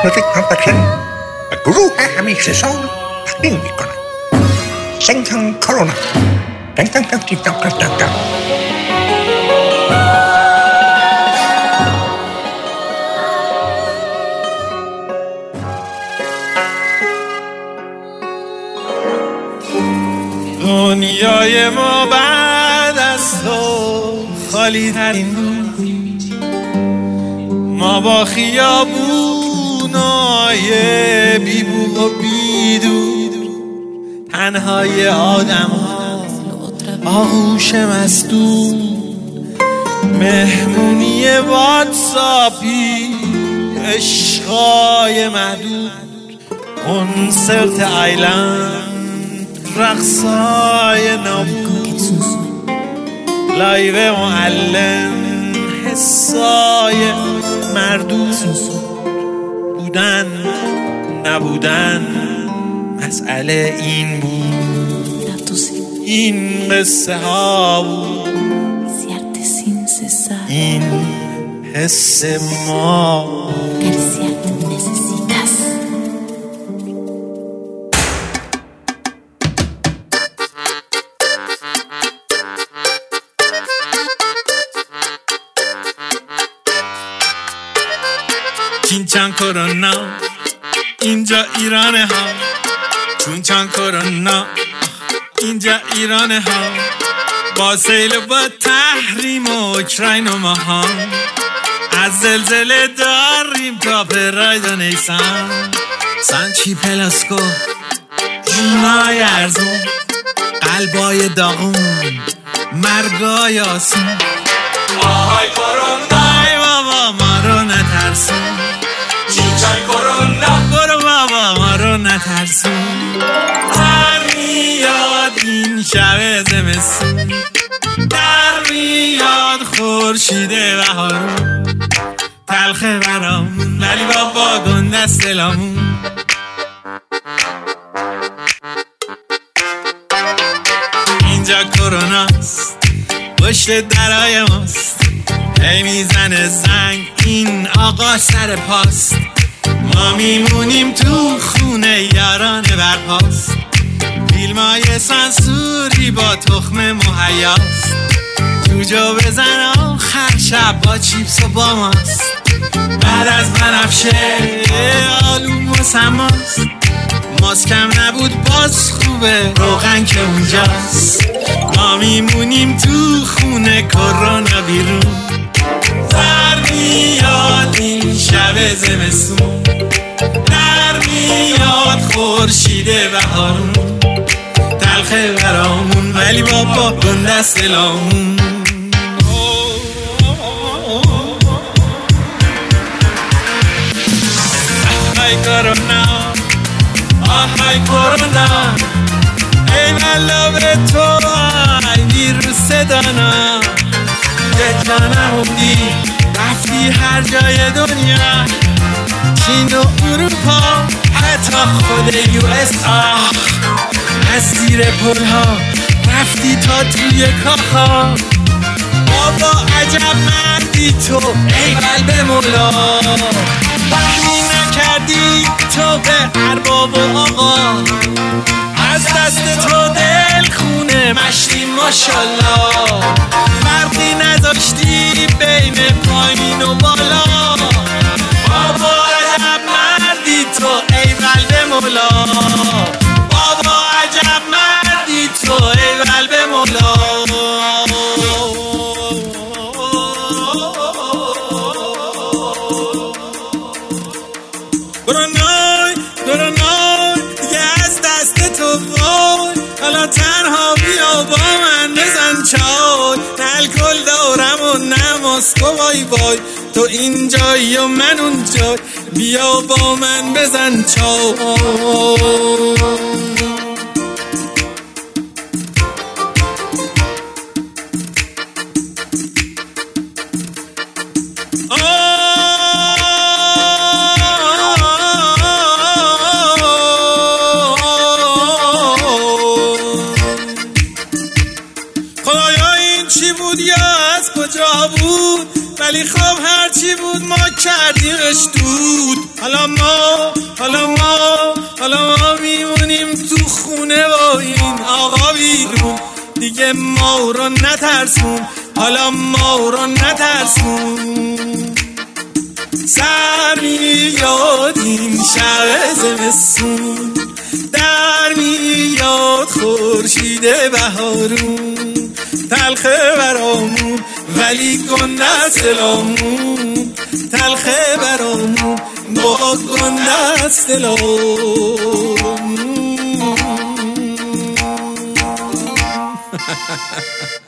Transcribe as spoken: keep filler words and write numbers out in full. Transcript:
نوزیک پروداکشن و گروه همیشه سال تقدیم میکنن سنگان کرونا دنگ دنگ دنگ دنگ دنگ دنگ دنگ. دنیای ما بعد از تو خالی ترین بود، ما با خیابونای بیبو و بیدور، تنهای آدم ها آغوش مستور، مهمونی واتساپی عشقای محدود، کنسرت آیلند رقصای نابود، لایو معلم حسای مردود، بودن نبودن مسئله این بود، این قصه ها بود، این حس ما. چینچان کرونا اینجا ایرانه ها، چونچان کرونا اینجا ایرانه ها، با سیل و با تحریم و اوکراین و ما ها، از زلزله داریم تا پراید و نیسان، سانچی پلاسکو جونای ارزون، قلبای داغون مرگای آسون. آهای کرونا ای بابا ما رو نترسون، چینچان کرونا برو بابا ما رو نترسون، در میاد این شب زمستون، در میاد خورشید بهارون، تلخه برامون ولی بابا گنده است دلامون. اینجا کروناست پشت درای ماست، هی میزنه زنگ این آقا سر پاست، ما میمونیم تو خونه یاران برپاست، فیلمای سانسوری با تخم مهیاست، جوجو بزن آخر شب با چیپس و با ماست، بعد از بنفشه آلوم و سماست، ماسکم نبود باز خوبه روغن که اونجاست، ما میمونیم تو خونه کرونا بیرون، در میاد این شب زمستون، در میاد خورشید بهارون، تلخه برامون ولی بابا گنده است دلامون. آهای کرونا آهای کرونا ای والا به تو ای ویروس دانا، یه جانم بودی رفتی هر جای دنیا، چین و اروپا حتی خود یو اس آ، از زیر پل ها رفتی تا توی کاخا، بابا عجب مردی تو ای قلب مولا، فهمی نکردی تو به ارباب و آقا، از دست تو دل خونه مشتی ماشالله، فرقی نداشتی بین پایین و بالا، بابا عجب مردی تو ای قلب مولا، بابا عجب مردی تو ای قلب مولا. کرونای کرونای دیگه از دست تو وای، حالا تنها بیا با من بزن چای، نه الکل دارم و نه ماسکو وای وای، تو اینجایی و من اونجای، بیا با من بزن چای. چی بود یا از کجا بود، ولی خب هرچی بود ما کردیمش دود. حالا ما حالا ما حالا ما میمونیم تو خونه با این آقا بیرون. دیگه ما رو نترسون، حالا ما رو نترسون. سر میاد این شب زمستون، در میاد خورشید بهارون. تلخه برامون ولی گنده سلامون، تلخه برامون با گنده سلامون.